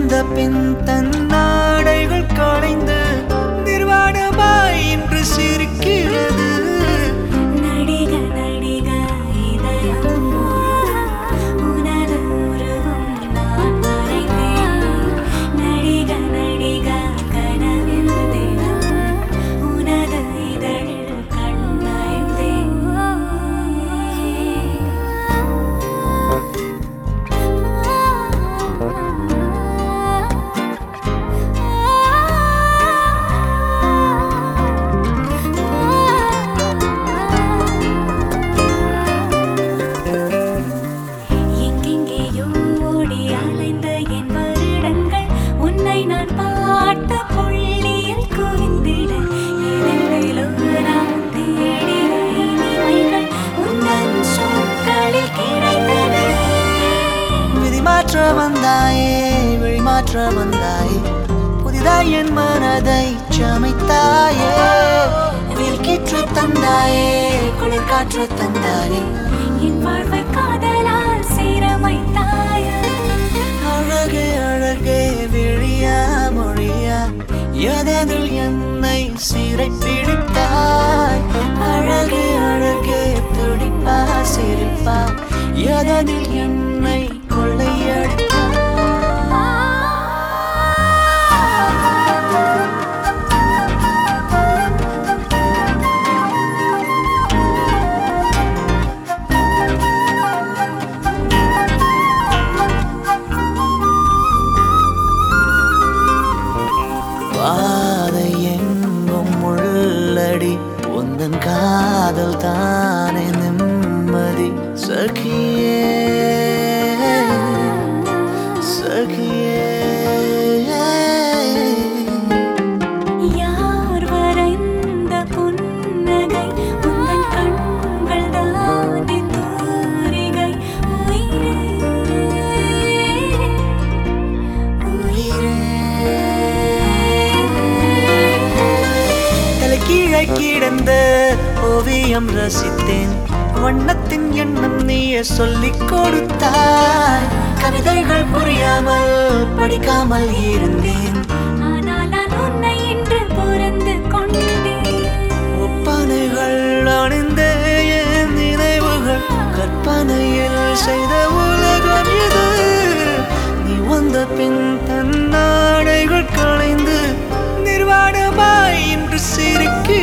வந்த பின் தன் நாடைகள் களைந்து நிர்வாணமாய் இன்று சிரிக்கிறது. நடிக நடிக இதயம் உனது உருவம் நான் வரைந்தேன். நடிக நடிக கனவில் தினம் உனது இதழில் கண்ணாய்ந்தேன். எங்கெங்கேயோ ஓடி அலைந்த என் வருடங்கள் உன்னை நான் பார்த்த புள்ளியில் குவிந்திட எதிலோ நான் தேடிய இனிமைகள் உந்தன் சொற்களில் கிடைத்தது. விதி மாற்ற வந்தாயே, வழி மாற்ற வந்தாயே, புதிதாய் என் மனதை சமைத்தாயே. வில்கிற்று தந்தாயே, குளிர் காற்று தந்தாயே, என் வாழ்வை காதலால் சீரமைத்தாய. அழகே அழகே விழியா மொழியா எதனில் என்னை சிறை பிடித்தாய். அழகே அழகே துடிப்பா சிரிப்பா எதனில் என்னை கொள்ளையடித்தாய். பாதை எங்கும் உள்ளடி உந்தன் காதல் தானே நிம்மதி. சகியே சகியே யார் வரைந்த புன்னகை உந்தன் கண்கள் தானே தூரிகை. கீழே கிடந்த ஓவியம் ரசித்தேன். வண்ணத்தின் எண்ணம் நீயே சொல்லிக் கொடுத்தாய். கவிதைகள் புரியாமல் படிக்காமல் இருந்தேன். ஆனால் நான் உன்னை இன்று புரிந்து கொண்டேன். ஒப்பனைகள் அணிந்த என் நினைவுகள் கற்பனையில் செய்த உலகம் இது. நீ வந்த பின் தன் நாடைகள் களைந்து நிர்வாணமாய் இன்று சிரிக்க